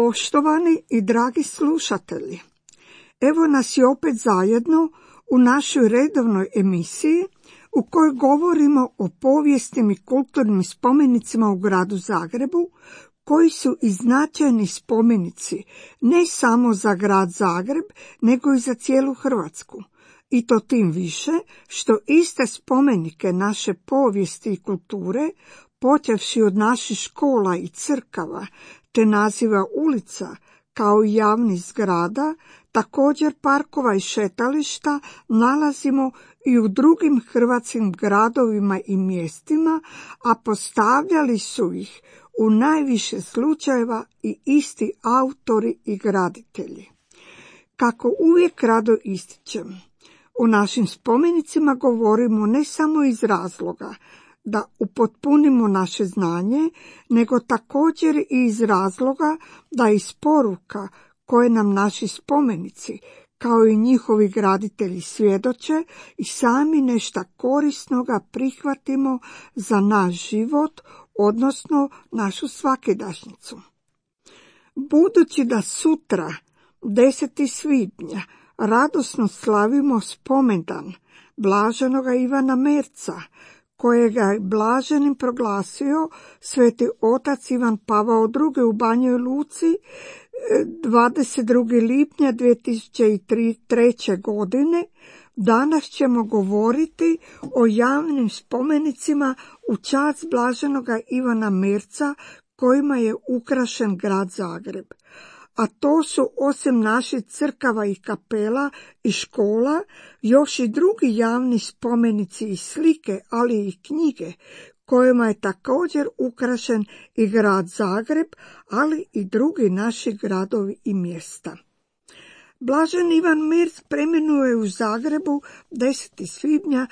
Poštovani i dragi slušatelji, evo nas i opet zajedno u našoj redovnoj emisiji u kojoj govorimo o povijesnim i kulturnim spomenicima u gradu Zagrebu, koji su i značajni spomenici ne samo za grad Zagreb, nego i za cijelu Hrvatsku. I to tim više što iste spomenike naše povijesti i kulture, počevši od naših škola i crkava, te naziva ulica, kao i javnih zgrada, također parkova i šetališta, nalazimo i u drugim hrvatskim gradovima i mjestima, a postavljali su ih u najviše slučajeva i isti autori i graditelji. Kako uvijek rado ističem, u našim spomenicima govorimo ne samo iz razloga da upotpunimo naše znanje, nego također i iz razloga da iz poruka koje nam naši spomenici, kao i njihovi graditelji svjedoče, i sami nešto korisnoga prihvatimo za naš život, odnosno našu svakidašnjicu. Budući da sutra, 10. svibnja, radosno slavimo spomendan blaženoga Ivana Merca, kojega je blaženim proglasio sveti otac Ivan Pavao II. U Banjoj Luci 22. lipnja 2003. godine, danas ćemo govoriti o javnim spomenicima u čast blaženoga Ivana Merca kojima je ukrašen grad Zagreb. A to su, osim naših crkava i kapela i škola, još i drugi javni spomenici i slike, ali i knjige, kojima je također ukrašen i grad Zagreb, ali i drugi naši gradovi i mjesta. Blažen Ivan Merc preminuo je u Zagrebu 10. svibnja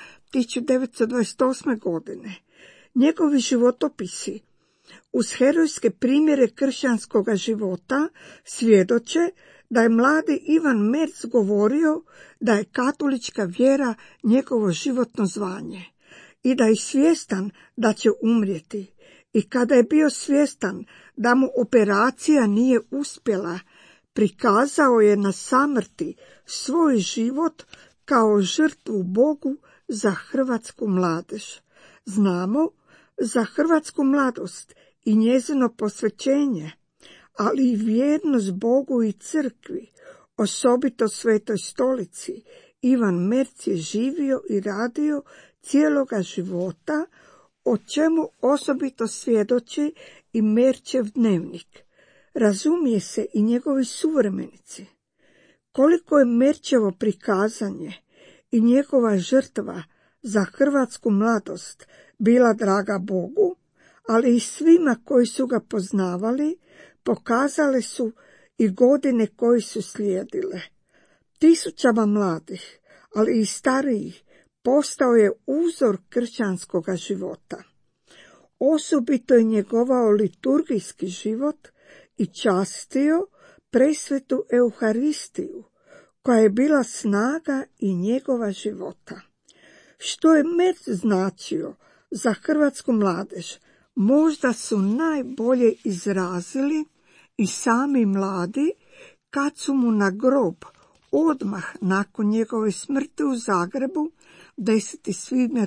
1928. godine. Njegovi životopisi uz herojske primjere kršćanskog života svjedoče da je mladi Ivan Merc govorio da je katolička vjera njegovo životno zvanje i da je svjestan da će umrijeti. I kada je bio svjestan da mu operacija nije uspjela, prikazao je na samrti svoj život kao žrtvu Bogu za hrvatsku mladež. Znamo za hrvatsku mladost i njezino posvećenje, ali i vjernost Bogu i crkvi, osobito Svetoj Stolici, Ivan Merc je živio i radio cijeloga života, o čemu osobito svjedoči i Merčev dnevnik. Razumije se i njegovi suvremenici. Koliko je Merčevo prikazanje i njegova žrtva za hrvatsku mladost bila draga Bogu, ali i svima koji su ga poznavali, pokazale su i godine koje su slijedile. Tisućama mladih, ali i starijih, postao je uzor kršćanskoga života. Osobito je njegovao liturgijski život i častio presvetu Euharistiju, koja je bila snaga i njegova života. Što je Merc značio za hrvatsku mladež, možda su najbolje izrazili i sami mladi kad su mu na grob odmah nakon njegove smrti u Zagrebu 10. svibnja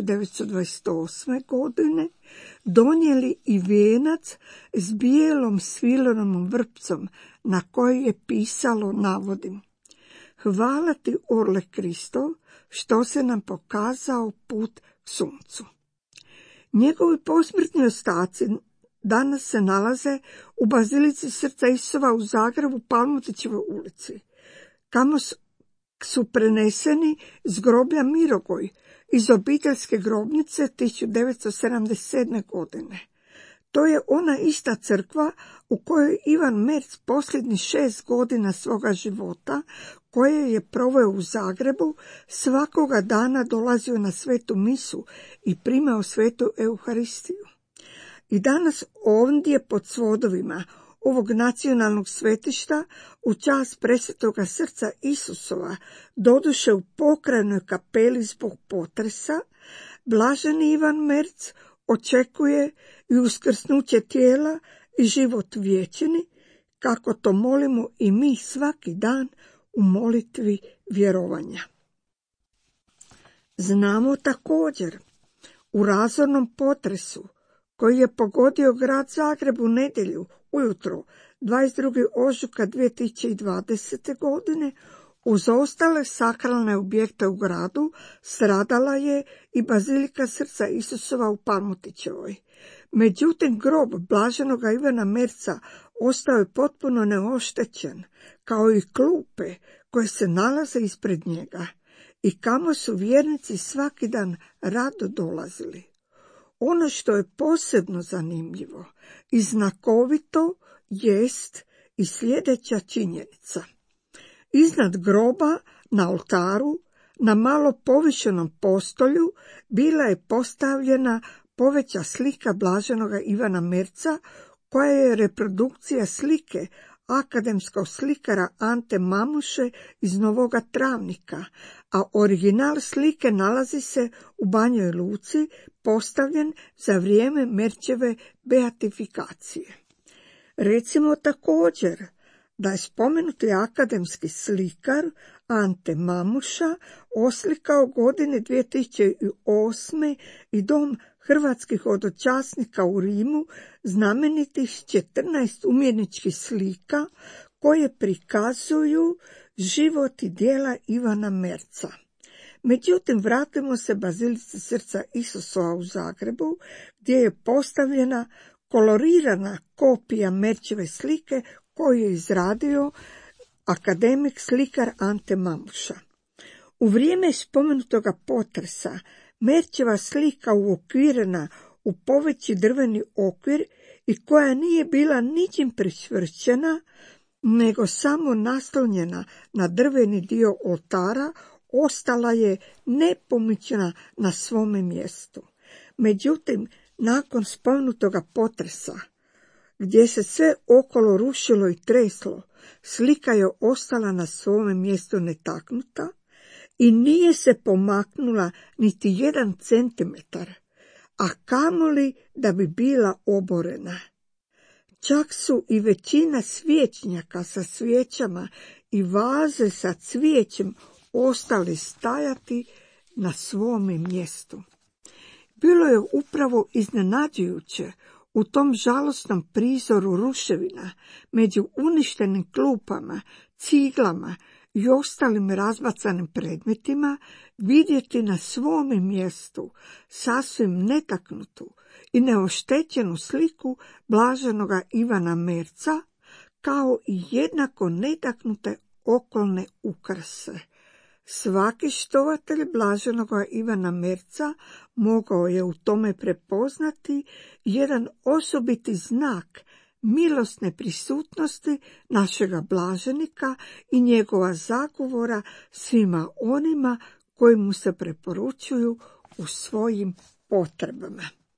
1928. godine donijeli i vijenac s bijelom svilenom vrpcom na kojoj je pisalo, navodim: "Hvala ti, orle Kristov, što se nam pokazao put k suncu." Njegovi posmrtni ostaci danas se nalaze u Bazilici Srca Isova u Zagrebu, Palmotićevoj ulici, kamo su preneseni s groblja Mirogoj iz obiteljske grobnice 1977. godine. To je ona ista crkva u kojoj Ivan Merc posljednjih 6 godina svoga života, koje je proveo u Zagrebu, svakoga dana dolazio na svetu misu i primao svetu Euharistiju. I danas ovdje pod svodovima ovog nacionalnog svetišta u čast presvetoga Srca Isusova, doduše u pokrajnoj kapeli zbog potresa, blaženi Ivan Merc očekuje i uskrsnuće tijela i život vječni, kako to molimo i mi svaki dan u molitvi vjerovanja. Znamo također u razornom potresu koji je pogodio grad Zagreb u nedjelju ujutro 22. ožujka 2020. godine, uz ostale sakralne objekte u gradu stradala je i bazilika Srca Isusova u Palmotićevoj. Međutim, grob blaženoga Ivana Merca ostao je potpuno neoštećen, kao i klupe koje se nalaze ispred njega i kamo su vjernici svaki dan rado dolazili. Ono što je posebno zanimljivo i znakovito jest i sljedeća činjenica. Iznad groba na oltaru, na malo povišenom postolju, bila je postavljena poveća slika blaženoga Ivana Merca, koja je reprodukcija slike akademskog slikara Ante Mamuše iz Novoga Travnika, a original slike nalazi se u Banjoj Luci, postavljen za vrijeme Merčeve beatifikacije. Recimo također da je spomenuti akademski slikar Ante Mamuša oslikao godine 2008. i Dom hrvatskih hodočasnika u Rimu, znamenitih 14 umjetničkih slika koje prikazuju život i djela Ivana Merca. Međutim, vratimo se bazilici Srca Isusova u Zagrebu, gdje je postavljena kolorirana kopija Merčeve slike koju je izradio akademik slikar Ante Mamuša. U vrijeme spomenutoga potresa Merčeva slika uokvirena u poveći drveni okvir i koja nije bila ničim pričvršćena, nego samo naslonjena na drveni dio oltara, ostala je nepomična na svome mjestu. Međutim, nakon spomenutoga potresa, gdje se sve okolo rušilo i treslo, slika je ostala na svome mjestu netaknuta i nije se pomaknula niti 1 centimetar, a kamoli da bi bila oborena. Čak su i većina svječnjaka sa svijećama i vaze sa cvijećem ostali stajati na svome mjestu. Bilo je upravo iznenađujuće u tom žalosnom prizoru ruševina, među uništenim klupama, ciglama i ostalim razbacanim predmetima, vidjeti na svome mjestu sasvim netaknutu i neoštećenu sliku blaženoga Ivana Merca, kao i jednako netaknute okolne ukrase. Svaki štovatelj blaženoga Ivana Merca mogao je u tome prepoznati jedan osobiti znak milosne prisutnosti našega blaženika i njegova zagovora svima onima koji mu se preporučuju u svojim potrebama.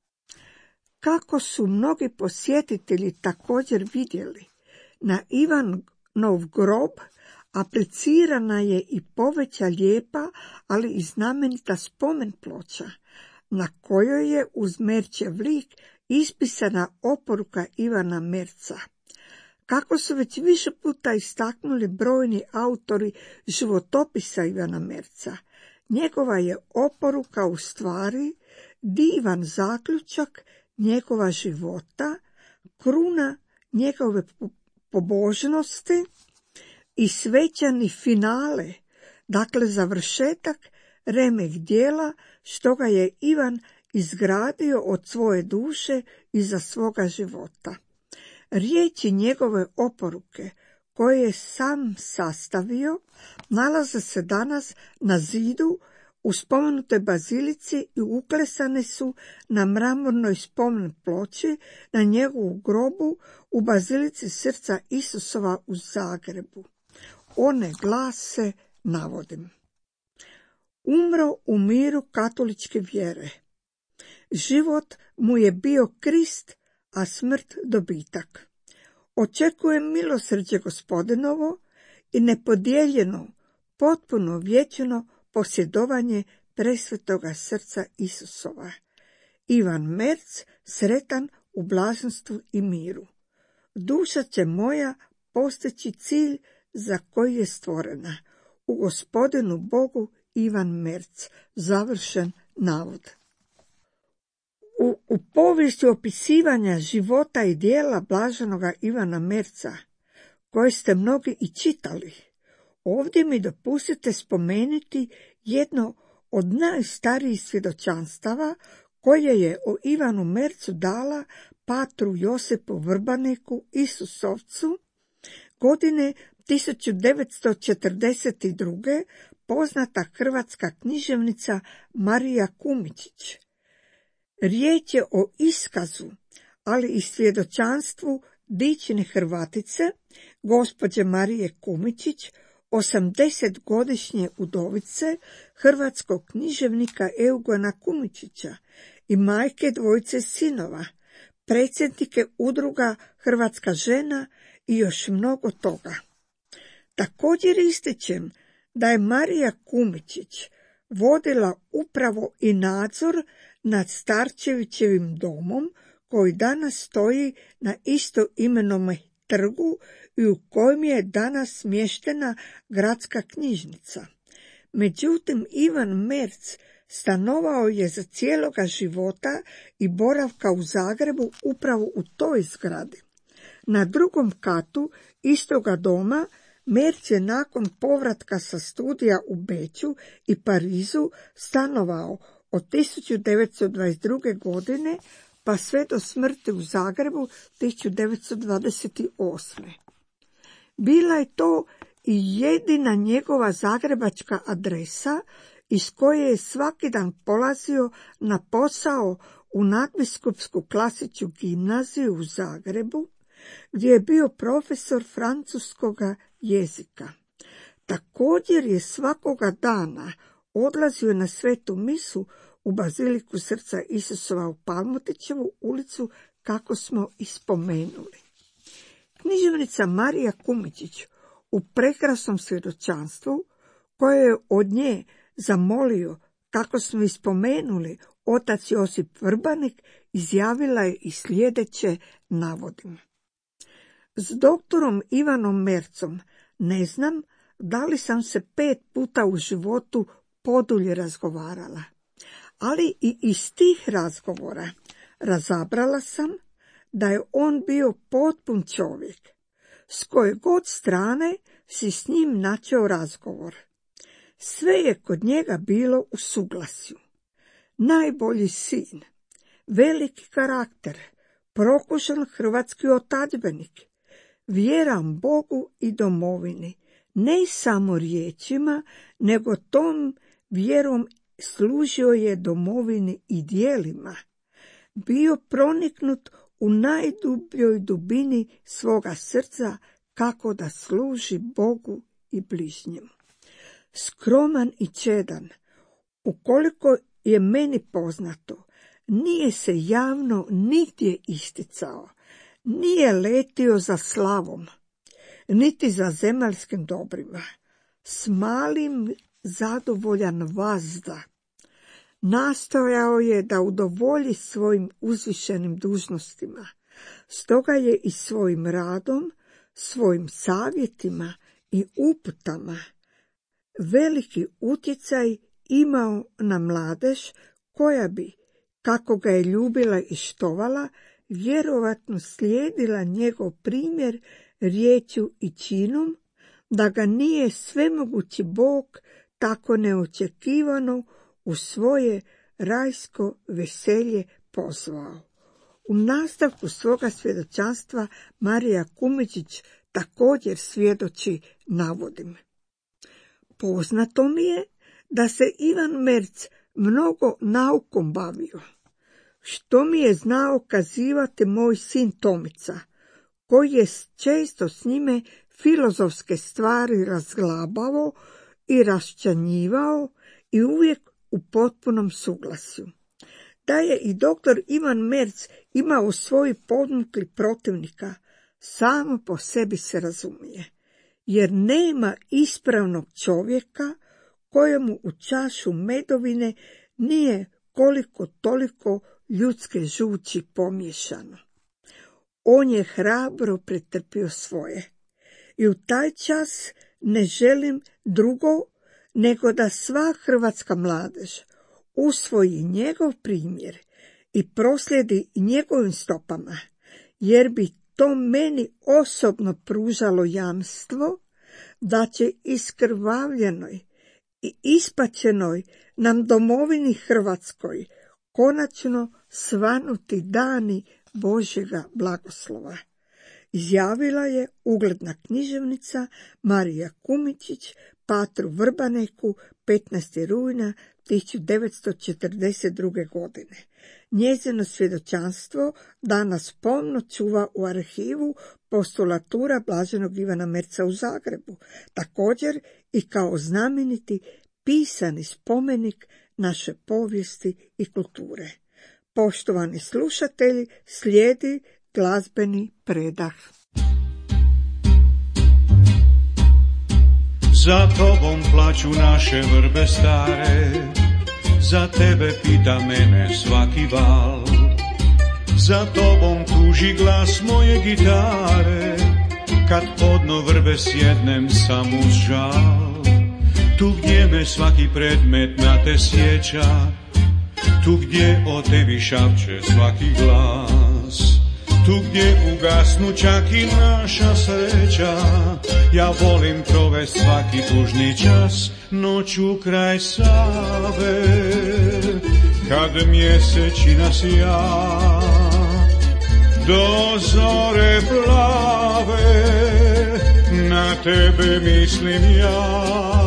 Kako su mnogi posjetitelji također vidjeli, na Ivanov grob aplicirana je i poveća lijepa, ali i znamenita spomen ploča, na kojoj je uz Merčev lik ispisana oporuka Ivana Merca. Kako su već više puta istaknuli brojni autori životopisa Ivana Merca, njegova je oporuka u stvari divan zaključak njegova života, kruna njegove pobožnosti i svečani finale, dakle završetak remek djela što ga je Ivan izgradio od svoje duše i za svoga života. Riječi njegove oporuke, koje je sam sastavio, nalaze se danas na zidu u spomenutoj bazilici i uklesane su na mramornoj spomen ploči na njegovu grobu u bazilici Srca Isusova u Zagrebu. One glase, navodim: umro u miru katoličke vjere. Život mu je bio Krist, a smrt dobitak. Očekujem milosrđe Gospodinovo i nepodijeljeno, potpuno vječno posjedovanje presvetoga Srca Isusova. Ivan Merc, sretan u blaženstvu i miru. Duša će moja postići cilj za koji je stvorena. U Gospodinu Bogu Ivan Merz. Završen navod. U povijesti opisivanja života i djela blaženoga Ivana Merza, koje ste mnogi i čitali, ovdje mi dopustite spomenuti jedno od najstarijih svjedočanstava koje je o Ivanu Merzu dala patru Josipu Vrbaniku Isusovcu godine 1942. poznata hrvatska književnica Marija Kumičić. Riječ je o iskazu, ali i svjedočanstvu dične Hrvatice, gospođe Marije Kumičić, 80-godišnje udovice hrvatskog književnika Eugena Kumičića i majke dvojice sinova, predsjednike udruga Hrvatska žena i još mnogo toga. Također ističem da je Marija Kumičić vodila upravo i nadzor nad Starčevićevim domom, koji danas stoji na istoimenome trgu i u kojem je danas smještena gradska knjižnica. Međutim, Ivan Merz stanovao je za cijeloga života i boravka u Zagrebu upravo u toj zgradi. Na drugom katu istoga doma Merz je nakon povratka sa studija u Beču i Parizu stanovao od 1922. godine pa sve do smrti u Zagrebu 1928. Bila je to i jedina njegova zagrebačka adresa iz koje je svaki dan polazio na posao u nadbiskupsku klasičnu gimnaziju u Zagrebu, gdje je bio profesor francuskoga jezika. Također je svakoga dana odlazio na svetu misu u Baziliku Srca Isusova u Palmotićevu ulicu, kako smo i spomenuli. Književnica Marija Kumičić u prekrasnom svjedočanstvu, koje je od nje zamolio, kako smo i spomenuli, otac Josip Vrbanik, izjavila je i sljedeće, navodim. S doktorom Ivanom Merzom ne znam da li sam se 5 puta u životu podulje razgovarala, ali i iz tih razgovora razabrala sam da je on bio potpun čovjek. S koje god strane si s njim načeo razgovor. Sve je kod njega bilo u suglasju. Najbolji sin, veliki karakter, prokušan hrvatski otadžbenik, vjeran Bogu i domovini, ne samo riječima, nego tom vjerom služio je domovini i djelima. Bio proniknut u najdubljoj dubini svoga srca kako da služi Bogu i bližnjemu. Skroman i čedan, ukoliko je meni poznato, nije se javno nigdje isticao, nije letio za slavom, niti za zemaljskim dobrima. S malim zadovoljan vazda. Nastojao je da udovolji svojim uzvišenim dužnostima, stoga je i svojim radom, svojim savjetima i uputama veliki utjecaj imao na mladež, koja bi, kako ga je ljubila i štovala, vjerovatno slijedila njegov primjer riječju i činom, da ga nije svemogući Bog tako neočekivano u svoje rajsko veselje pozvao. U nastavku svoga svjedočanstva Marija Kumičić također svjedoči, navodim. Poznato mi je da se Ivan Merz mnogo naukom bavio, što mi je znao kazivati moj sin Tomica, koji je često s njime filozofske stvari razglabao i raščlanjivao i uvijek u potpunom suglasju. Da je i doktor Ivan Merz imao svoj podmukli protivnika, samo po sebi se razumije, jer nema ispravnog čovjeka kojemu u čašu medovine nije koliko toliko ljudske žuči pomiješano. On je hrabro pretrpio svoje. I u taj čas ne želim drugo nego da sva hrvatska mladež usvoji njegov primjer i proslijedi njegovim stopama, jer bi to meni osobno pružalo jamstvo da će iskrvavljenoj i ispaćenoj nam domovini Hrvatskoj konačno svanuti dani Božjega blagoslova. Izjavila je ugledna književnica Marija Kumičić Patru Vrbaneku 15. rujna 1942. godine. Njezino svjedočanstvo danas pomno čuva u arhivu Postulatura Blaženog Ivana Merza u Zagrebu, također i kao znameniti pisani spomenik naše povijesti i kulture. Poštovani slušatelji, slijedi glazbeni predah. Za tobom plaću naše vrbe stare, za tebe pita mene svaki val. Za tobom tuži glas moje gitare, kad podno vrbe sjednem sam uz žal. Tu gdje me svaki predmet na te sjeća, tu gdje o tebi šapće svaki glas, tu gdje ugasnu čak i naša sreća. Ja volim provest svaki tužni čas noću kraj Save, kad mjesečina sja do zore plave. Na tebe mislim ja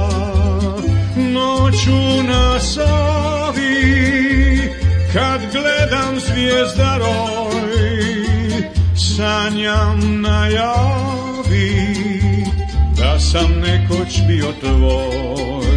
noću na Savi, kad gledam zvijezdaroj, sanjam najavi da sam nekoć bio tvoj.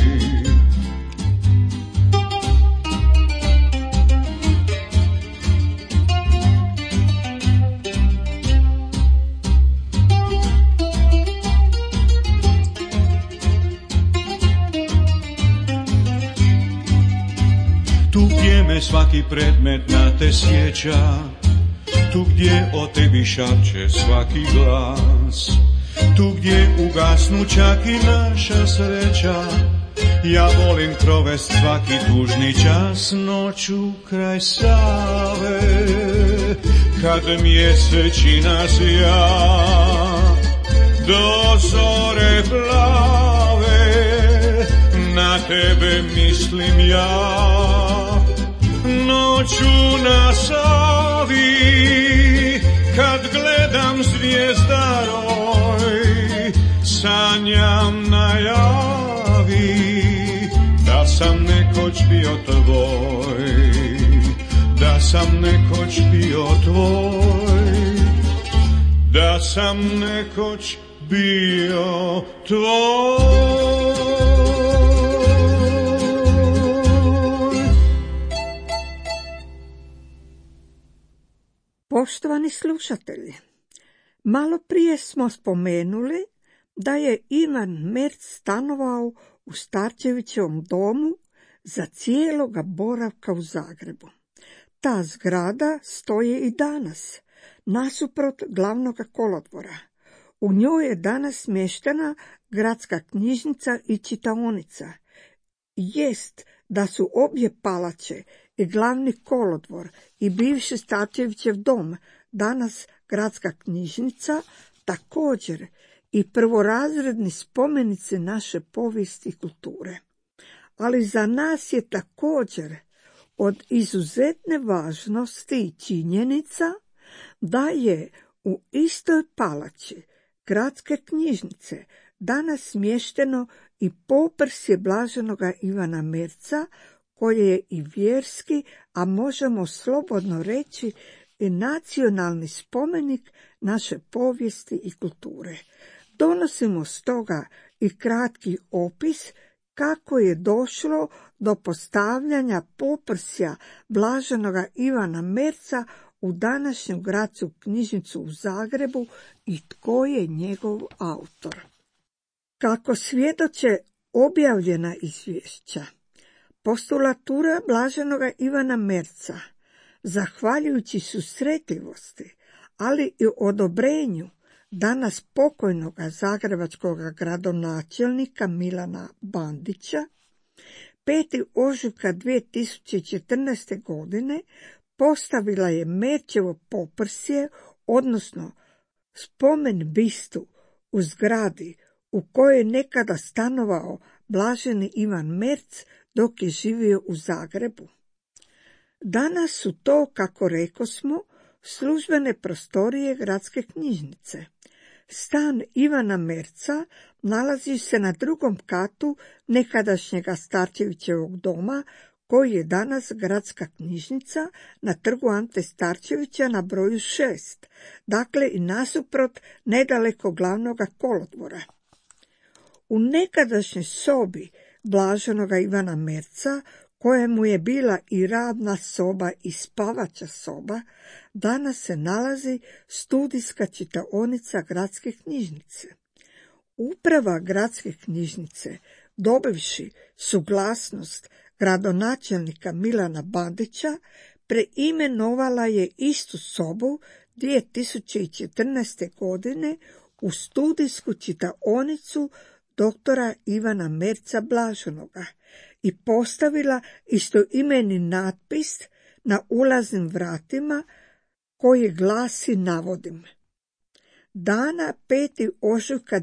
Tu gdje me svaki predmet na te sjeća, tu gdje o tebi šapće svaki glas, tu gdje ugasnu čak i naša sreća. Ja volim provest svaki tužni čas noću kraj Save, kad mjesečina sja do zore plave. Na tebe mislim ja noću na Savi, kad gledam zvijezdaroj, sanjam najavi da sam nekoć bio tvoj, da sam nekoć bio tvoj, da sam nekoć bio tvoj. Poštovani slušatelji, malo prije smo spomenuli da je Ivan Merz stanovao u Starčevićevom domu za cijeloga boravka u Zagrebu. Ta zgrada stoji i danas, nasuprot glavnog kolodvora. U njoj je danas smještena gradska knjižnica i čitaonica. Jest da su obje palače i glavni kolodvor i bivši Starčevićev dom, danas gradska knjižnica, također i prvorazredni spomenici naše povijesti i kulture. Ali za nas je također od izuzetne važnosti i činjenica da je u istoj palači gradske knjižnice danas smješteno i poprsje Blaženoga Ivana Merza, koje je i vjerski, a možemo slobodno reći i nacionalni spomenik naše povijesti i kulture. Donosimo stoga i kratki opis kako je došlo do postavljanja poprsja Blaženoga Ivana Merza u današnju gradsku knjižnicu u Zagrebu i tko je njegov autor. Kako svjedoče objavljena izvješća, postulatura Blaženoga Ivana Merza, zahvaljujući susretljivosti, ali i odobrenju danas pokojnog zagrebačkog gradonačelnika Milana Bandića, 5. ožujka 2014. godine postavila je Merčevo poprsje, odnosno spomen bistu u zgradi u kojoj je nekada stanovao blaženi Ivan Merc dok je živio u Zagrebu. Danas su to, kako rekosmo, službene prostorije gradske knjižnice. Stan Ivana Merca nalazi se na 2. katu nekadašnjega Starčevićevog doma, koji je danas gradska knjižnica na trgu Ante Starčevića na broju 6, dakle i nasuprot nedaleko glavnoga kolodvora. U nekadašnjoj sobi blaženoga Ivana Merca, koja mu je bila i radna soba i spavača soba, danas se nalazi studijska čitaonica gradske knjižnice. Uprava gradske knjižnice, dobivši suglasnost gradonačelnika Milana Bandića, preimenovala je istu sobu 2014. godine u studijsku čitaonicu doktora Ivana Merca blaženoga i postavila istoimeni natpis na ulaznim vratima koji glasi, navodim: Dana 5. ožujka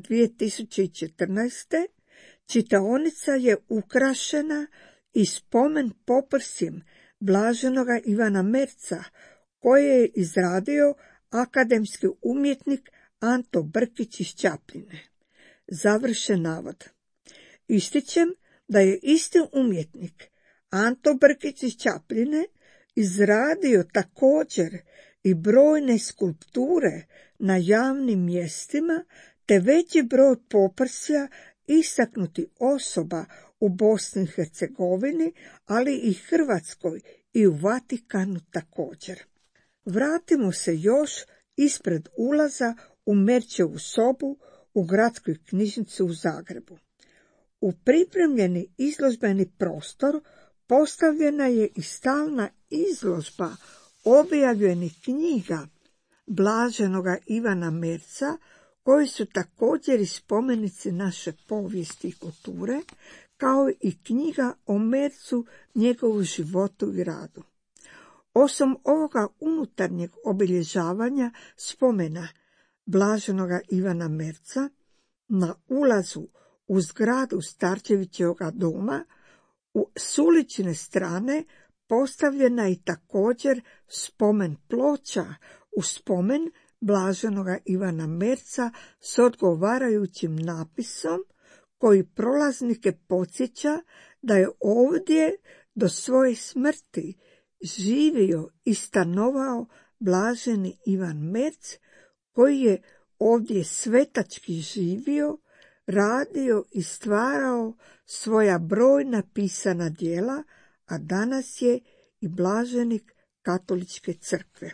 2014. čitaonica je ukrašena i spomen poprsjem blaženoga Ivana Merca, koje je izradio akademski umjetnik Anto Brkić iz Čapljine. Završen navod. Ističem da je isti umjetnik Anto Brkić iz Čapljine izradio također i brojne skulpture na javnim mjestima te veći broj poprsja istaknutih osoba u Bosni i Hercegovini, ali i Hrvatskoj i u Vatikanu također. Vratimo se još ispred ulaza u Merčevu sobu u gradskoj knjižnici u Zagrebu. U pripremljeni izložbeni prostor postavljena je i stalna izložba objavljenih knjiga blaženoga Ivana Merca, koji su također i spomenici naše povijesti i kulture, kao i knjiga o Mercu, njegovu životu i radu. Osim ovoga unutarnjeg obilježavanja spomena blaženoga Ivana Merca, na ulazu u zgradu Starčevićevoga doma s ulične strane postavljena je također spomen ploča u spomen blaženoga Ivana Merca s odgovarajućim napisom koji prolaznike podsjeća da je ovdje do svoje smrti živio i stanovao blaženi Ivan Merc, koji je ovdje svetački živio, radio i stvarao svoja brojna pisana djela, a danas je i blaženik Katoličke crkve.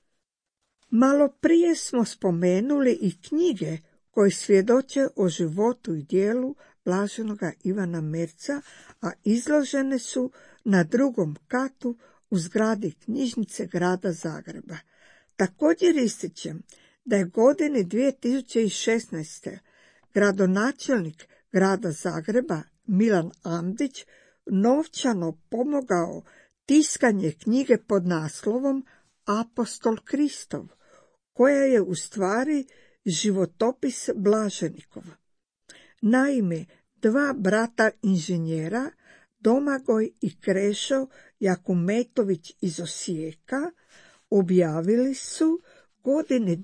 Malo prije smo spomenuli i knjige koje svjedoče o životu i djelu blaženoga Ivana Merca, a izložene su na 2. katu u zgradi knjižnice grada Zagreba. Također ističem da je godine 2016. gradonačelnik grada Zagreba Milan Bandić novčano pomogao tiskanje knjige pod naslovom Apostol Kristov, koja je u stvari životopis blaženikov. Naime, 2 brata inženjera, Domagoj i Krešo Jakumetović iz Osijeka, objavili su godine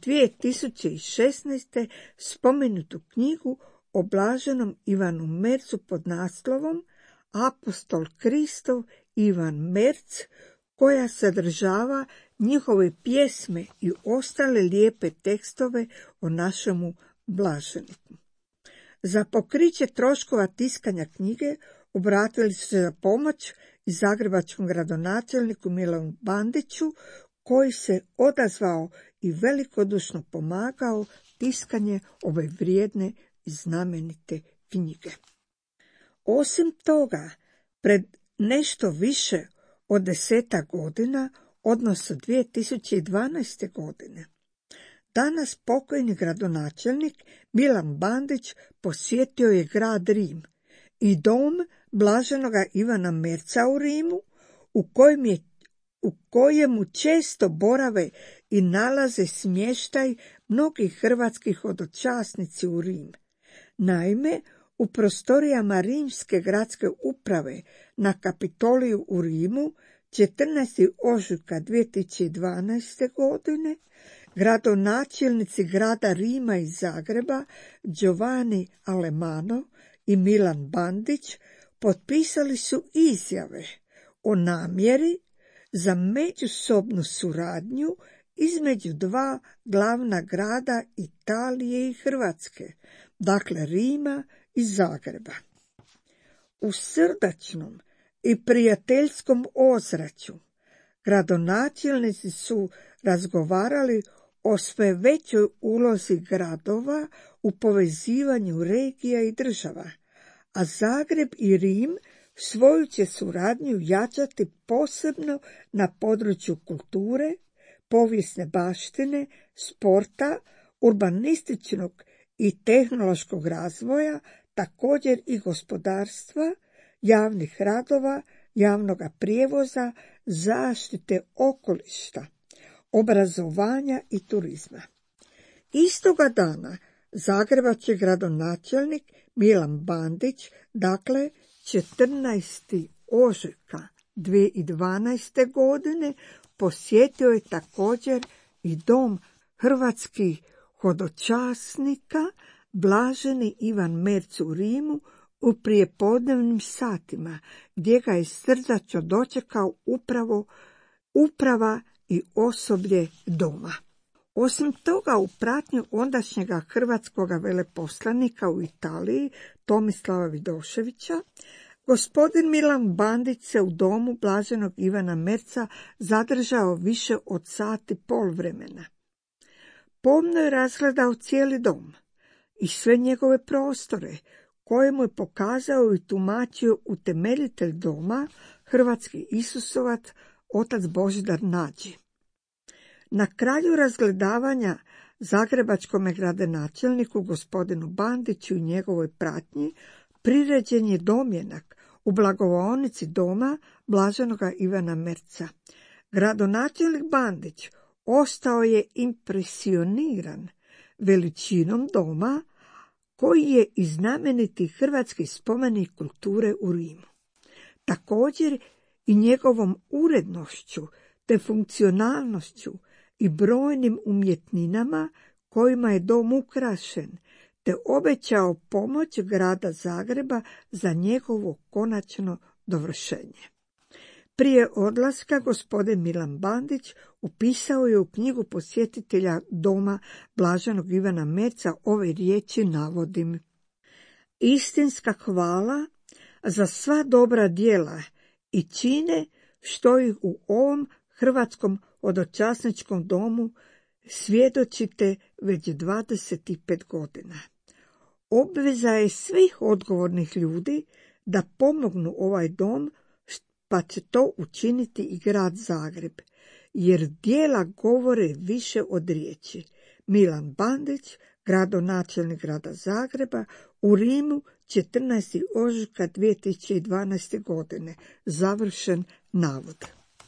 2016. spomenutu knjigu o blaženom Ivanu Mercu pod naslovom Apostol Kristov Ivan Merc, koja sadržava njihove pjesme i ostale lijepe tekstove o našemu blaženiku. Za pokriće troškova tiskanja knjige obratili su se za pomoć i zagrebačkom gradonačelniku Milanu Bandiću, koji se odazvao i velikodušno pomagao tiskanje ove vrijedne i znamenite knjige. Osim toga, pred nešto više od 10 godina, odnosno 2012. godine, Danas pokojni gradonačelnik Milan Bandić posjetio je grad Rim i dom blaženoga Ivana Merca u Rimu, u kojemu često borave i nalaze smještaj mnogih hrvatskih hodočasnici u Rim. Naime, u prostorijama Rimske gradske uprave na Kapitoliju u Rimu 14. ožujka 2012. godine gradonačelnici grada Rima i Zagreba Giovanni Alemano i Milan Bandić potpisali su izjave o namjeri za međusobnu suradnju između dva glavna grada Italije i Hrvatske, dakle Rima i Zagreba. U srdačnom i prijateljskom ozračju gradonačelnici su razgovarali o sve većoj ulozi gradova u povezivanju regija i država, a Zagreb i Rim svoju će suradnju jačati posebno na području kulture, povijesne baštine, sporta, urbanističnog i tehnološkog razvoja, također i gospodarstva, javnih radova, javnog prijevoza, zaštite okoliša, obrazovanja i turizma. Istoga dana zagrebački gradonačelnik Milan Bandić, dakle 14. ožujka 2012. godine, posjetio je također i dom hrvatskih hodočasnika blaženi Ivan Merc u Rimu u prijepodnevnim satima, gdje ga je srdačno dočekao uprava i osoblje doma. Osim toga, u pratnju ondašnjega hrvatskoga veleposlanika u Italiji, Tomislava Vidoševića, gospodin Milan Bandić se u domu blaženog Ivana Merca zadržao više od sat i pol vremena. Pomno je razgledao cijeli dom i sve njegove prostore, koje mu je pokazao i tumačio utemeljitelj doma, hrvatski Isusovac, otac Božidar Nađi. Na kraju razgledavanja zagrebačkom gradonačelniku gospodinu Bandiću i njegovoj pratnji priređen je domjenak u blagovaonici doma blaženoga Ivana Merca. Gradonačelnik Bandić ostao je impresioniran veličinom doma, koji je i znameniti hrvatski spomenik kulture u Rimu. Također i njegovom urednošću te funkcionalnošću i brojnim umjetninama kojima je dom ukrašen, te obećao pomoć grada Zagreba za njegovo konačno dovršenje. Prije odlaska gospodin Milan Bandić upisao je u knjigu posjetitelja doma blaženog Ivana Merca ove riječi, navodim: istinska hvala za sva dobra djela i čine što ih u ovom hrvatskom hodočasničkom domu svjedočite već 25 godina. Obveza je svih odgovornih ljudi da pomognu ovaj dom, pa će to učiniti i grad Zagreb, jer djela govore više od riječi. Milan Bandić, gradonačelnik grada Zagreba, u Rimu 14. ožujka 2012. godine. Završen navod.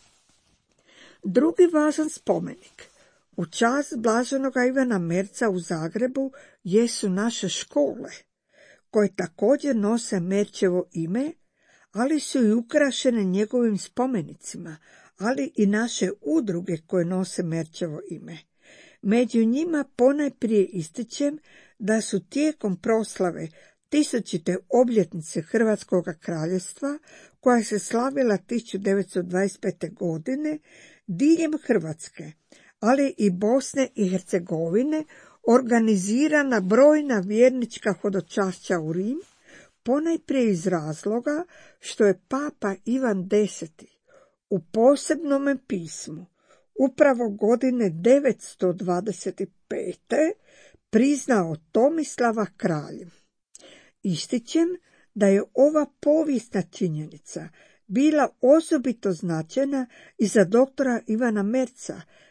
Drugi važan spomenik u čast blaženoga Ivana Merca u Zagrebu jesu naše škole, koje također nose Merčevo ime, ali su i ukrašene njegovim spomenicima, ali i naše udruge koje nose Merčevo ime. Među njima ponajprije ističem da su tijekom proslave 1000. obljetnice Hrvatskog kraljevstva, koja se slavila 1925. godine, diljem Hrvatske, ali i Bosne i Hercegovine, organizirana brojna vjernička hodočašća u Rim, ponajprije iz razloga što je Papa Ivan X. u posebnom pismu upravo godine 925. priznao Tomislava kraljem. Ističem da je ova povijesna činjenica bila osobito značajna i za doktora Ivana Merca,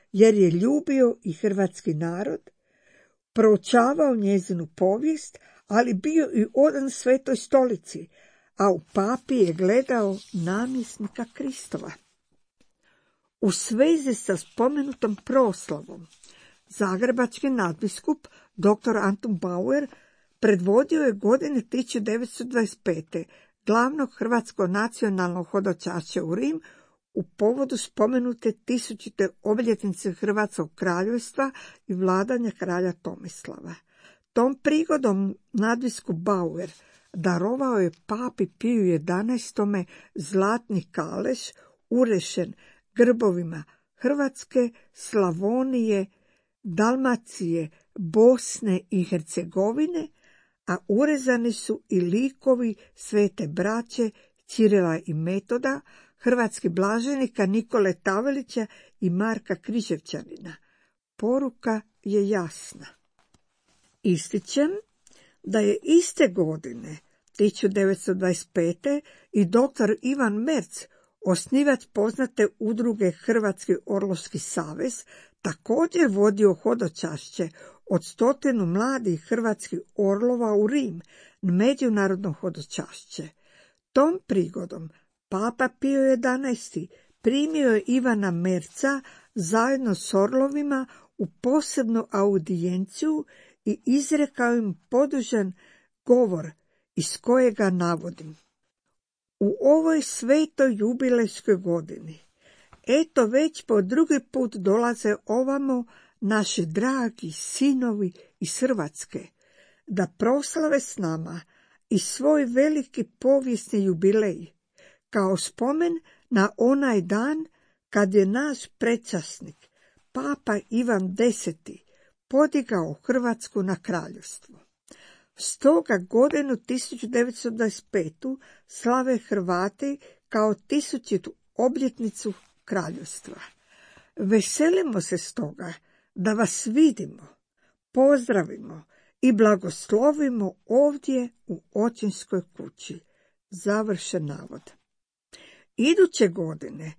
jer je ljubio i hrvatski narod, proučavao njezinu povijest, ali bio i odan Svetoj stolici, a u papi je gledao namjesnika Kristova. U svezi sa spomenutom proslavom, zagrebački nadbiskup dr. Antun Bauer predvodio je godine 1925. glavnog hrvatsko nacionalnog hodočašća u Rim u povodu spomenute 1000. obljetnice Hrvatskog kraljevstva i vladanja kralja Tomislava. Tom prigodom nadbiskup Bauer darovao je papi Piju XI. Zlatni kaleš urešen grbovima Hrvatske, Slavonije, Dalmacije, Bosne i Hercegovine, a urezani su i likovi svete braće Cirila i Metoda, hrvatskih blaženika Nikole Tavelića i Marka Križevčanina. Poruka je jasna. Ističem da je iste godine, 1925. i dr. Ivan Merz, osnivač poznate udruge Hrvatski orlovski savez, također vodio hodočašće od 100 mladih hrvatskih orlova u Rim, međunarodno hodočašće. Tom prigodom papa Pio XI. Primio je Ivana Merza zajedno s orlovima u posebnu audijenciju i izrekao im podužan govor iz kojega navodim. U ovoj svetoj jubilejskoj godini, eto već po drugi put dolaze ovamo naši dragi sinovi iz Hrvatske, da proslave s nama i svoj veliki povijesni jubilej, kao spomen na onaj dan kad je naš prečasnik, papa Ivan X, podigao Hrvatsku na kraljevstvo. Stoga godinu 1925. slave Hrvati kao 1000. obljetnicu kraljevstva. Veselimo se stoga da vas vidimo, pozdravimo i blagoslovimo ovdje u očinskoj kući. Završen navod. Iduće godine,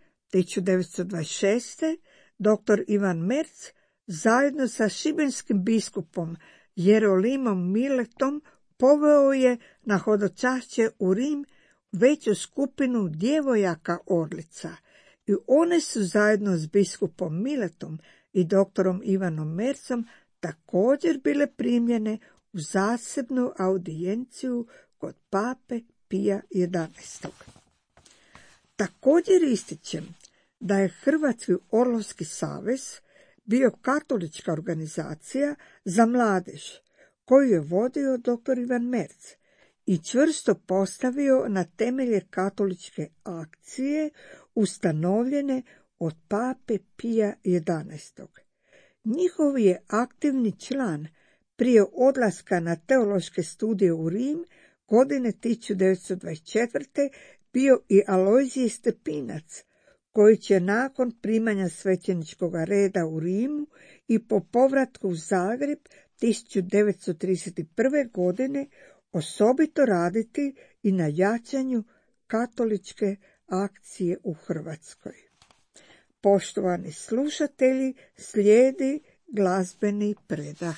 1926. dr. Ivan Merz zajedno sa šibenskim biskupom Jerolimom Miletom poveo je na hodočašće u Rim veću skupinu djevojaka orlica i one su zajedno s biskupom Miletom i doktorom Ivanom Merzom također bile primljene u zasebnu audijenciju kod pape Pija XI. Također ističem da je Hrvatski orlovski savez bio katolička organizacija za mladež koju je vodio dr. Ivan Merz i čvrsto postavio na temelje katoličke akcije ustanovljene od pape Pija XI. Njihov je aktivni član prije odlaska na teološke studije u Rim godine 1924. bio i Alojzije Stepinac, koji će nakon primanja svećeničkog reda u Rimu i po povratku u Zagreb 1931. godine osobito raditi i na jačanju katoličke akcije u Hrvatskoj. Poštovani slušatelji, slijedi glazbeni predah.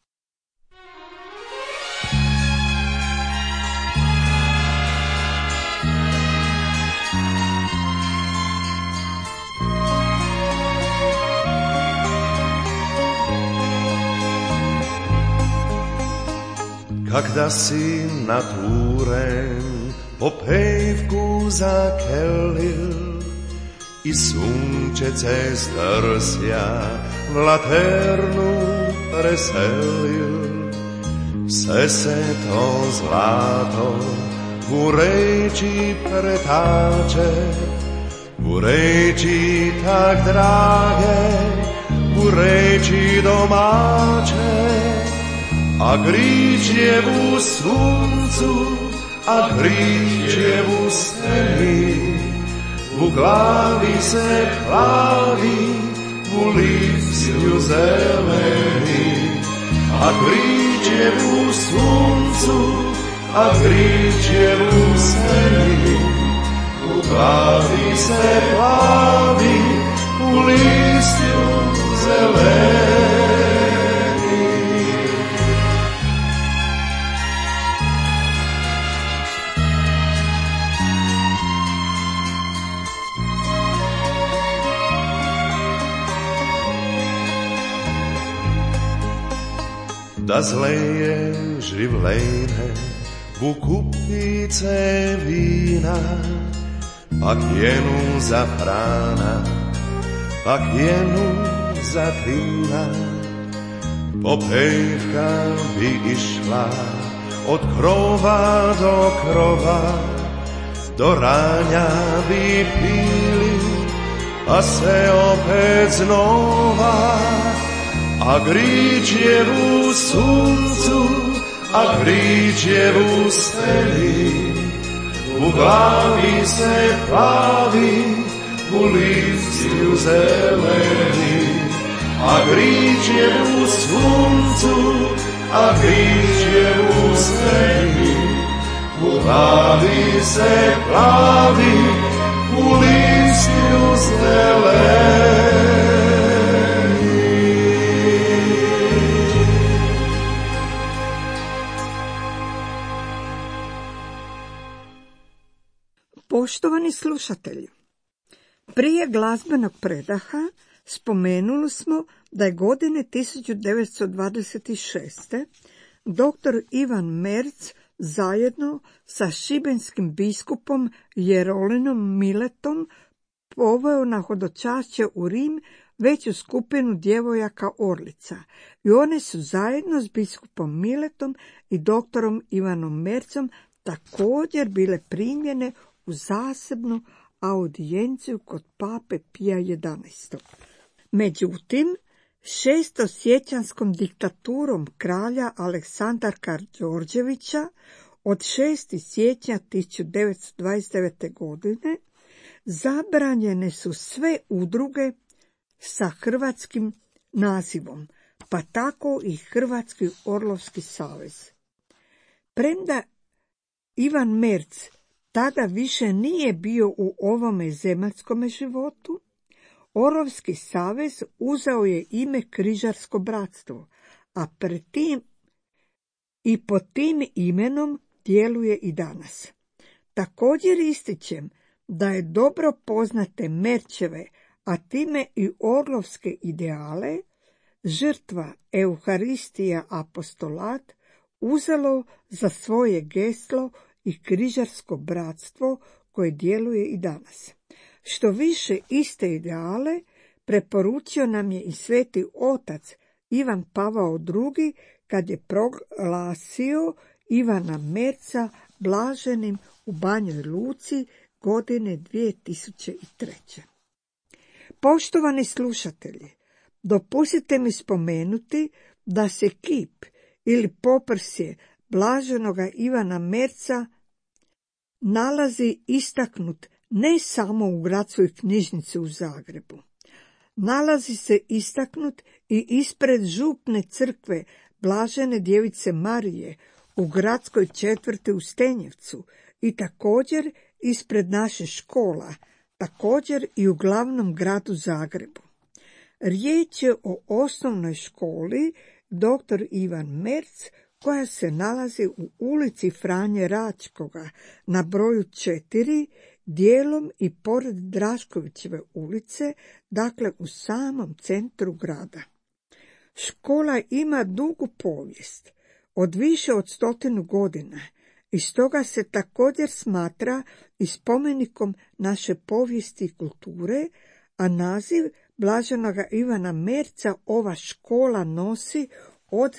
Kak da si naturen po pevku zakelil i sunče cestrsja v laternu preselil. Se to zlato v reči pretače, v reči tak drage, v reči domače. A grič je v suncu, a grič je v steni, v glavi se plavi, v listju zeleni. A grič je v suncu, a grič je v steni, v glavi se plavi, v listju zeleni. da zleje življenje v kupice vina, pak jenu za hrana, pak jenu za tina. Popevka bi išla od krova do krova, do ranja bi pili, pa se opet znova. A grič je u suncu, a grič je u steli, u glavi se plavi, u listju zeleni. A grič je u suncu, a grič je u steli, u glavi se plavi, u listju zeleni. Poštovani slušatelji, prije glazbenog predaha spomenuli smo da je godine 1926. dr. Ivan Merz zajedno sa šibenskim biskupom Jerolinom Miletom poveo na hodočašće u Rim veću skupinu djevojaka Orlica i one su zajedno s biskupom Miletom i doktorom Ivanom Merzom također bile primljene u zasebnu audijenciju kod pape Pija XI. Međutim, šestosjećanskom diktaturom kralja Aleksandra Karađorđevića od 6. siječnja 1929. godine zabranjene su sve udruge sa hrvatskim nazivom, pa tako i Hrvatski orlovski savez. Premda Ivan Merz tada više nije bio u ovome zemaljskome životu, Orlovski savez uzeo je ime Križarsko bratstvo, a pod tim imenom djeluje i danas. Također ističem da je dobro poznate Merčeve, a time i orlovske ideale, žrtva, Euharistija, apostolat, uzelo za svoje geslo i Križarsko bratstvo koje djeluje i danas. Što više iste ideale preporučio nam je i sveti otac Ivan Pavao II kad je proglasio Ivana Merza blaženim u Banjoj Luci godine 2003. Poštovani slušatelji, dopustite mi spomenuti da se kip ili poprsje blaženoga Ivana Merza nalazi istaknut ne samo u gradskoj knjižnici u Zagrebu. Nalazi se istaknut i ispred župne crkve Blažene djevice Marije u gradskoj četvrti u Stenjevcu i također ispred naše škola, također i u glavnom gradu Zagrebu. Riječ je o osnovnoj školi dr. Ivan Merz koja se nalazi u ulici Franje Račkoga na broju 4, dijelom i pored Draškovićeve ulice, dakle u samom centru grada. Škola ima dugu povijest, od više od 100 godina, i stoga se također smatra i spomenikom naše povijesti i kulture, a naziv blaženoga Ivana Merza ova škola nosi od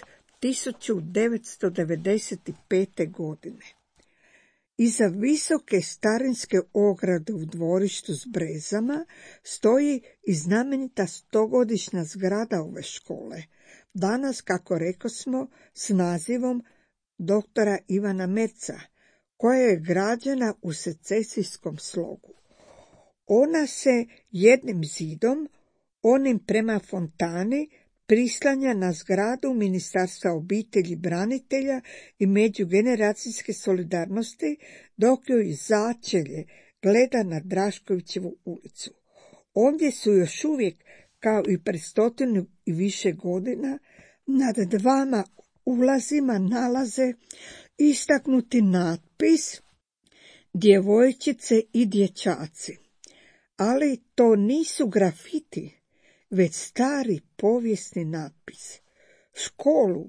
1995. godine. Iza visoke starinske ograde u dvorištu s brezama stoji i znamenita 100-godišnja zgrada ove škole, danas, kako rekosmo, s nazivom doktora Ivana Merza, koja je građena u secesijskom slogu. Ona se jednim zidom, onim prema fontani, prislanja na zgradu Ministarstva obitelji, branitelja i međugeneracijske solidarnosti, dok joj začelje gleda na Draškovićevu ulicu. Ondje su još uvijek, kao i pred 100 i više godina, nad dvama ulazima nalaze istaknuti natpis djevojčice i dječaci. Ali to nisu grafiti, već stari povijesni natpis. Školu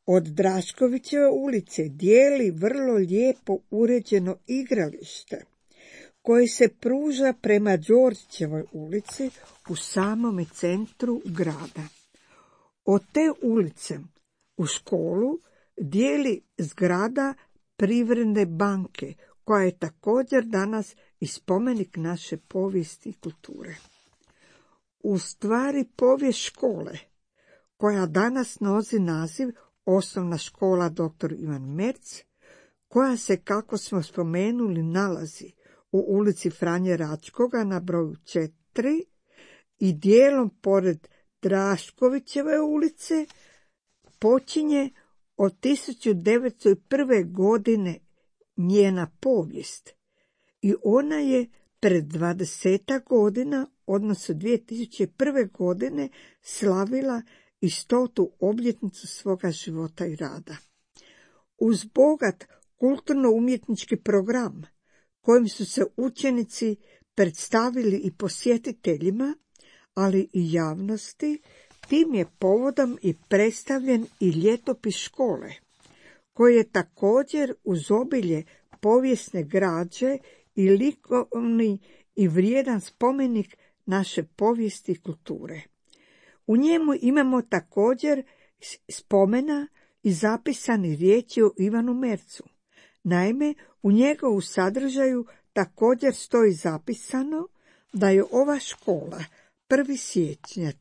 od Draškovićeve ulice dijeli vrlo lijepo uređeno igralište koje se pruža prema Đorđićevoj ulici u samome centru grada. Od te ulice u školu dijeli zgrada Privredne banke, koja je također danas i spomenik naše povijesti i kulture. U stvari povijest škole, koja danas nosi naziv Osnovna škola dr. Ivan Merz, koja se, kako smo spomenuli, nalazi u ulici Franje Račkoga na broju 4 i dijelom pored Draškovićeve ulice, počinje od 1901. godine njena povijest i ona je pred 20 godina, odnosno 2001. godine, slavila i 100. obljetnicu svoga života i rada. Uz bogat kulturno-umjetnički program, kojim su se učenici predstavili i posjetiteljima, ali i javnosti, tim je povodom i predstavljen i ljetopis škole, koji je također uz obilje povijesne građe i likovni i vrijedan spomenik naše povijesti i kulture. U njemu imamo također spomena i zapisani riječi o Ivanu Merzu. Naime, u njegovu sadržaju također stoji zapisano da je ova škola 1. siječnja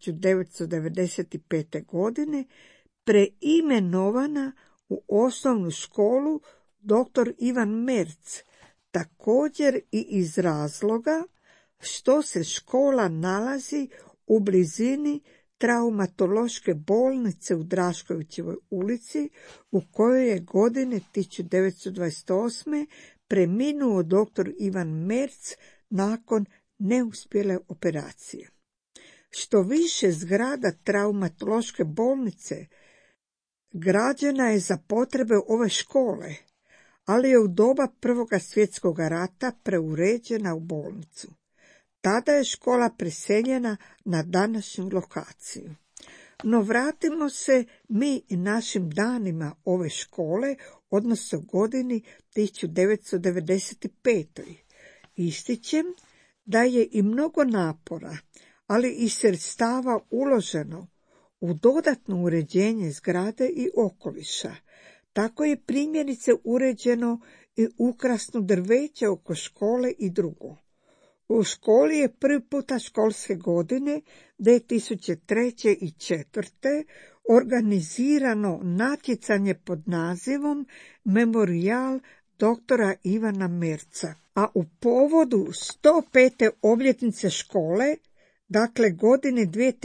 1995. godine preimenovana u osnovnu školu dr. Ivan Merz, također i iz razloga što se škola nalazi u blizini traumatološke bolnice u Draškovićevoj ulici, u kojoj je godine 1928. preminuo dr. Ivan Merz nakon neuspjele operacije. Što više, zgrada traumatološke bolnice građena je za potrebe ove škole, ali je u doba Prvoga svjetskog rata preuređena u bolnicu. Tada je škola preseljena na današnju lokaciju. No vratimo se mi našim danima ove škole, odnosno godini 1995. Ističem da je i mnogo napora, ali i sredstava uloženo u dodatno uređenje zgrade i okoliša. Tako je primjerice uređeno i ukrasno drveće oko škole i drugo. U školi je prvi puta školske godine 2003. i 2004. organizirano natjecanje pod nazivom Memorijal doktora Ivana Merza, a u povodu 105. obljetnice škole, dakle godine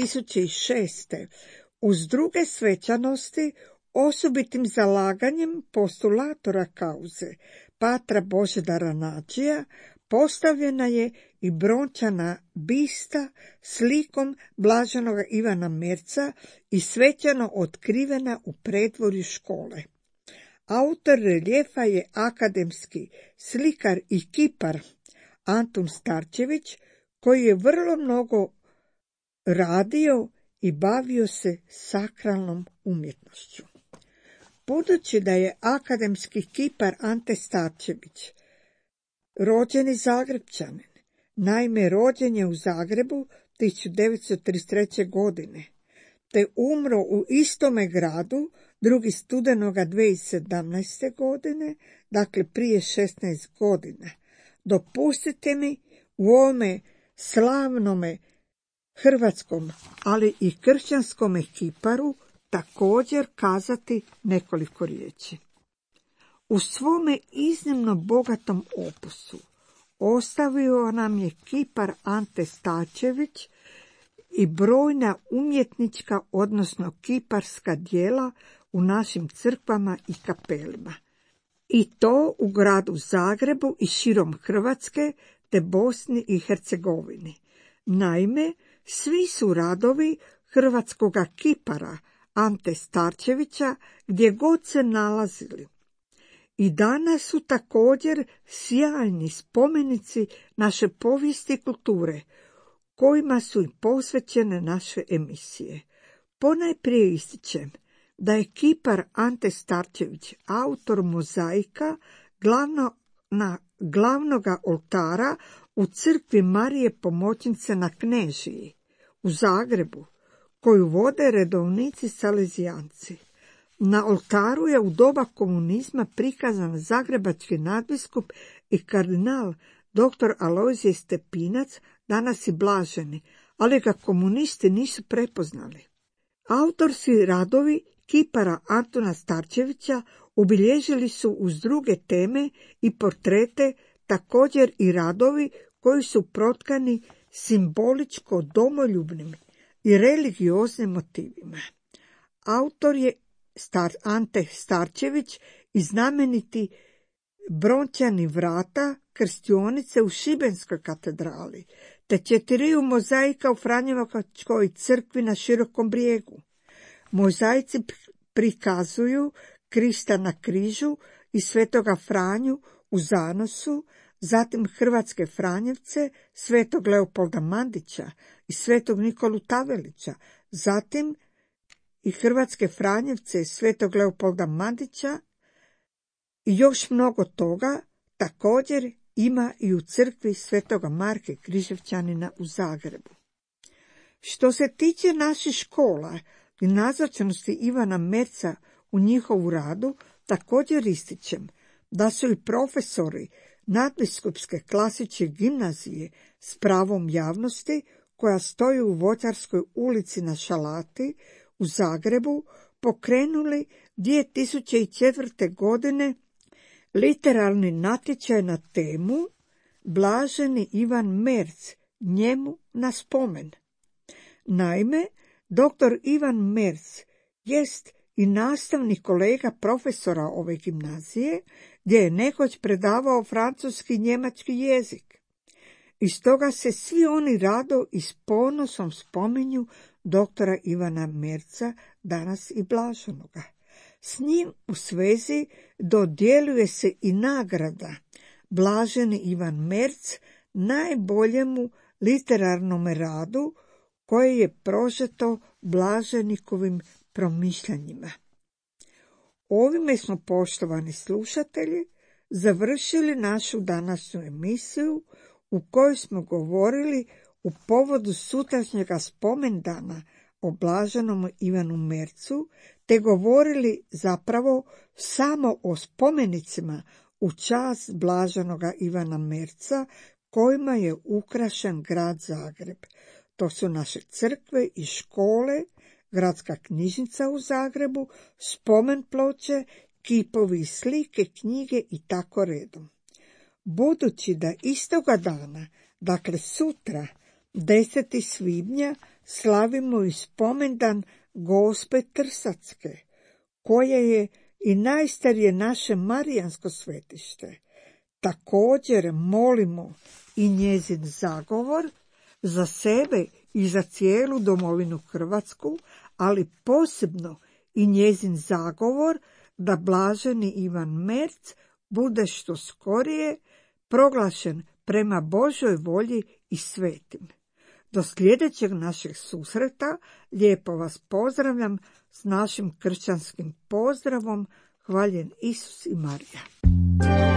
2006. uz druge svečanosti, osobitim zalaganjem postulatora kauze patra Božidara Nađija, postavljena je i brončana bista slikom blaženog Ivana Merza i svečano otkrivena u predvorju škole. Autor reljefa je akademski slikar i kipar Antun Starčević, koji je vrlo mnogo radio i bavio se sakralnom umjetnošću. Budući da je akademski kipar Ante Starčević rođeni Zagrepčanin, naime rođen je u Zagrebu 1933. godine, te umro u istome gradu 2. studenoga 2017. godine, dakle prije 16 godina. Dopustite mi u ovome slavnome hrvatskom, ali i kršćanskome kiparu također kazati nekoliko riječi. U svome iznimno bogatom opusu ostavio nam je kipar Ante Starčević i brojna umjetnička, odnosno kiparska djela u našim crkvama i kapelima. I to u gradu Zagrebu i širom Hrvatske te Bosni i Hercegovini. Naime, svi su radovi hrvatskoga kipara Ante Starčevića gdje god se nalazili. I danas su također sjajni spomenici naše povijesti i kulture, kojima su i posvećene naše emisije. Ponajprije ističem da je kipar Ante Starčević, autor mozaika glavnoga oltara u crkvi Marije Pomoćnice na Knežiji u Zagrebu, koju vode redovnici salezijanci. Na oltaru je u doba komunizma prikazan zagrebački nadbiskup i kardinal dr. Alojzije Stepinac, danas i blaženi, ali ga komunisti nisu prepoznali. Autorski radovi kipara Antuna Starčevića obilježili su uz druge teme i portrete također i radovi koji su protkani simboličko domoljubnim i religioznim motivima. Autor je Ante Starčević i znameniti brončani vrata krstionice u Šibenskoj katedrali, te 4 mozaika u Franjevačkoj crkvi na Širokom Brijegu. Mozaici prikazuju Krista na križu i Svetoga Franju u zanosu, zatim hrvatske Franjevce, Svetog Leopolda Mandića i Svetog Nikolu Tavelića, zatim i hrvatske Franjevce, Svetog Leopolda Mandića i još mnogo toga također ima i u crkvi Svetoga Marka Križevčanina u Zagrebu. Što se tiče naših škola i nazočnosti Ivana Merza u njihovu radu, također ističem da su i profesori nadbiskupske klasične gimnazije s pravom javnosti, koja stoji u Voćarskoj ulici na Šalati u Zagrebu, pokrenuli 2004. godine literarni natječaj na temu Blaženi Ivan Merz, njemu na spomen. Naime, dr. Ivan Merz jest i nastavni kolega profesora ove gimnazije, gdje je nekoć predavao francuski i njemački jezik. I stoga se svi oni rado i s ponosom spominju doktora Ivana Merza, danas i blaženoga. S njim u svezi dodjeljuje se i nagrada Blaženi Ivan Merz najboljemu literarnom radu koje je prožeto blaženikovim promišljanjima. Ovime smo, poštovani slušatelji, završili našu današnju emisiju u kojoj smo govorili u povodu sutrašnjega spomendana o blaženom Ivanu Merzu, te govorili zapravo samo o spomenicima u čast blaženoga Ivana Merza kojima je ukrašen grad Zagreb. To su naše crkve i škole, gradska knjižnica u Zagrebu, spomen ploče, kipovi i slike, knjige i tako redom. Budući da istoga dana, dakle sutra, 10. svibnja, slavimo i spomendan Gospe Trsatske, koje je i najstarije naše marijansko svetište. Također molimo i njezin zagovor za sebe i za cijelu domovinu Hrvatsku, ali posebno i njezin zagovor da blaženi Ivan Merz bude što skorije proglašen prema Božoj volji i svetim. Do sljedećeg našeg susreta lijepo vas pozdravljam s našim kršćanskim pozdravom. Hvaljen Isus i Marija.